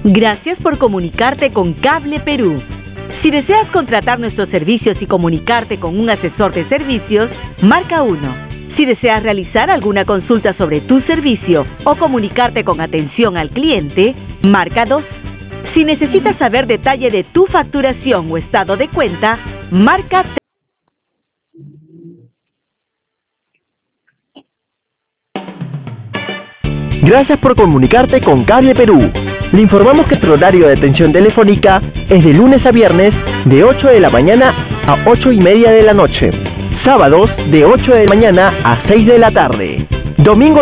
Gracias por comunicarte con Cable Perú. Si deseas contratar nuestros servicios y comunicarte con un asesor de servicios, marca 1. Si deseas realizar alguna consulta sobre tu servicio o comunicarte con atención al cliente, marca 2. Si necesitas saber detalle de tu facturación o estado de cuenta, marca 3. Gracias por comunicarte con Cable Perú. Le informamos que nuestro horario de atención telefónica es de lunes a viernes de 8 de la mañana a 8:30 de la noche. Sábados de 8 de la mañana a 6 de la tarde. Domingos